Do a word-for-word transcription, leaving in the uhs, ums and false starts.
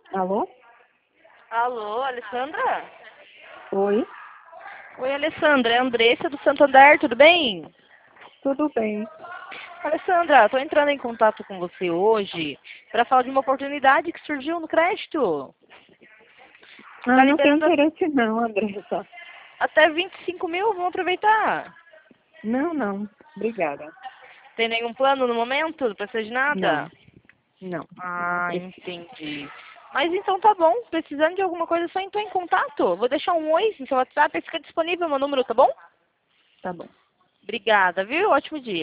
Alô? Alô, Alessandra? Oi, Oi, Alessandra, é a Andressa do Santander, tudo bem? tudo bem? Alessandra, estou entrando em contato com você hoje para falar de uma oportunidade que surgiu no crédito. Ah, Está não tem liberando interesse não, Andressa. até vinte e cinco mil, vamos aproveitar. Não, não. Obrigada. Tem nenhum plano no momento? Não precisa de Não, nada? não. Não Ah, preciso. entendi. Mas então tá bom, precisando de alguma coisa, é só entrar em contato. Vou deixar um oi no seu WhatsApp, fica disponível meu número, tá bom? Tá bom. Obrigada, viu? Ótimo dia.